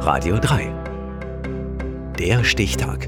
Radio 3. Der Stichtag.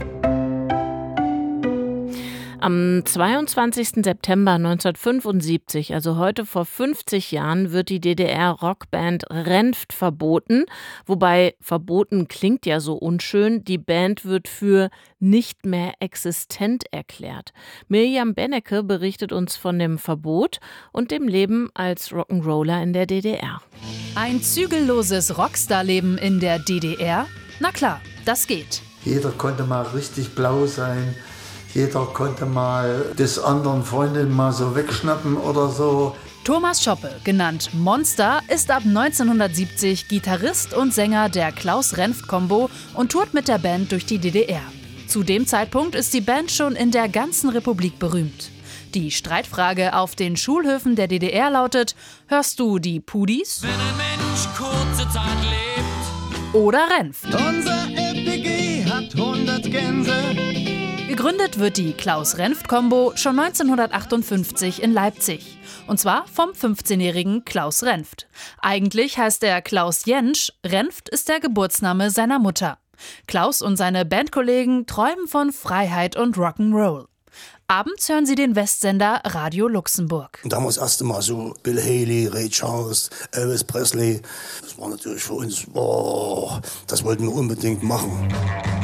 Am 22. September 1975, also heute vor 50 Jahren, wird die DDR-Rockband Renft verboten. Wobei verboten klingt ja so unschön. Die Band wird für nicht mehr existent erklärt. Mirjam Bennecke berichtet uns von dem Verbot und dem Leben als Rock'n'Roller in der DDR. Ein zügelloses Rockstar-Leben in der DDR? Na klar, das geht. Jeder konnte mal richtig blau sein. Jeder konnte mal des anderen Freundin mal so wegschnappen oder so. Thomas Schoppe, genannt Monster, ist ab 1970 Gitarrist und Sänger der Klaus-Renft-Combo und tourt mit der Band durch die DDR. Zu dem Zeitpunkt ist die Band schon in der ganzen Republik berühmt. Die Streitfrage auf den Schulhöfen der DDR lautet: Hörst du die Pudis? Wenn ein Mensch kurze Zeit lebt. Oder Renft? Unser LPG hat 100 Gänse. Gegründet wird die Klaus-Renft-Combo schon 1958 in Leipzig. Und zwar vom 15-jährigen Klaus Renft. Eigentlich heißt er Klaus Jentsch, Renft ist der Geburtsname seiner Mutter. Klaus und seine Bandkollegen träumen von Freiheit und Rock'n'Roll. Abends hören sie den Westsender Radio Luxemburg. Und da haben wir das erste Mal so Bill Haley, Ray Charles, Elvis Presley. Das war natürlich für uns, das wollten wir unbedingt machen.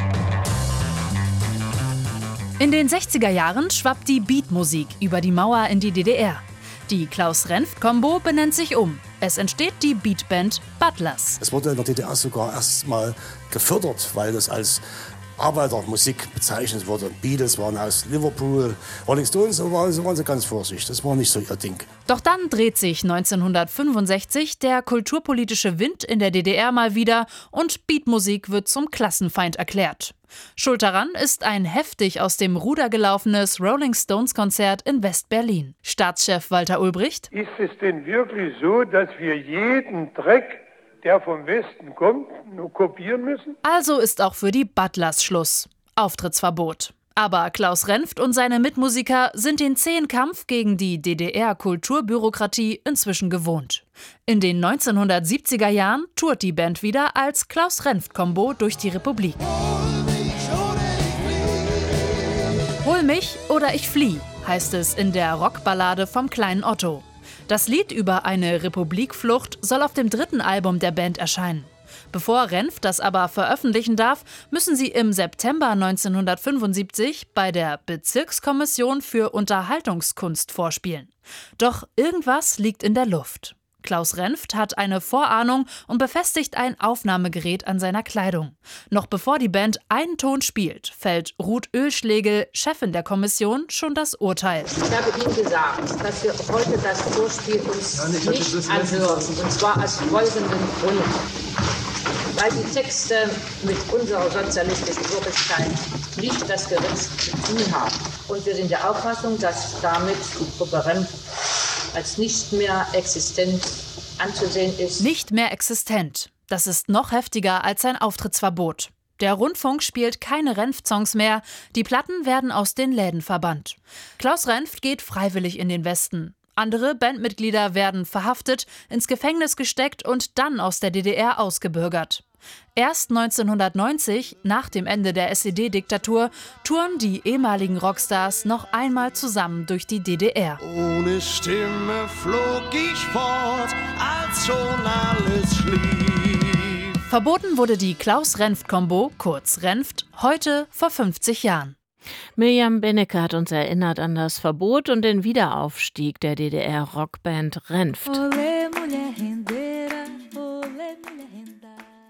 In den 60er Jahren schwappt die Beatmusik über die Mauer in die DDR. Die Klaus-Renft-Combo benennt sich um. Es entsteht die Beatband Butlers. Es wurde in der DDR sogar erst mal gefördert, weil das als Arbeitermusik bezeichnet wurde. Beatles waren aus Liverpool, Rolling Stones, so waren sie ganz vorsichtig. Das war nicht so ihr Ding. Doch dann dreht sich 1965 der kulturpolitische Wind in der DDR mal wieder und Beatmusik wird zum Klassenfeind erklärt. Schuld daran ist ein heftig aus dem Ruder gelaufenes Rolling Stones-Konzert in West-Berlin. Staatschef Walter Ulbricht: Ist es denn wirklich so, dass wir jeden Dreck, der vom Westen kommt, nur kopieren müssen? Also ist auch für die Butlers Schluss. Auftrittsverbot. Aber Klaus Renft und seine Mitmusiker sind den zähen Kampf gegen die DDR-Kulturbürokratie inzwischen gewohnt. In den 1970er Jahren tourt die Band wieder als Klaus-Renft-Combo durch die Republik. Hol mich oder ich flieh, heißt es in der Rockballade vom kleinen Otto. Das Lied über eine Republikflucht soll auf dem 3. Album der Band erscheinen. Bevor Renft das aber veröffentlichen darf, müssen sie im September 1975 bei der Bezirkskommission für Unterhaltungskunst vorspielen. Doch irgendwas liegt in der Luft. Klaus Renft hat eine Vorahnung und befestigt ein Aufnahmegerät an seiner Kleidung. Noch bevor die Band einen Ton spielt, fällt Ruth Oeschlegel, Chefin der Kommission, schon das Urteil. Ich habe Ihnen gesagt, dass wir heute das Vorspiel uns nicht anhören. Und zwar aus folgendem Grund. Weil die Texte mit unserer sozialistischen Wirklichkeit nicht das Geringste zu tun haben. Und wir sind der Auffassung, dass damit die Gruppe Renft als nicht mehr existent anzusehen ist. Nicht mehr existent. Das ist noch heftiger als ein Auftrittsverbot. Der Rundfunk spielt keine Renft-Songs mehr. Die Platten werden aus den Läden verbannt. Klaus Renft geht freiwillig in den Westen. Andere Bandmitglieder werden verhaftet, ins Gefängnis gesteckt und dann aus der DDR ausgebürgert. Erst 1990, nach dem Ende der SED-Diktatur, touren die ehemaligen Rockstars noch einmal zusammen durch die DDR. Ohne Stimme flog ich fort, als schon alles schlief. Verboten wurde die Klaus-Renft-Combo, kurz Renft, heute vor 50 Jahren. Mirjam Bennecke hat uns erinnert an das Verbot und den Wiederaufstieg der DDR-Rockband Renft. Olê, mulher, render.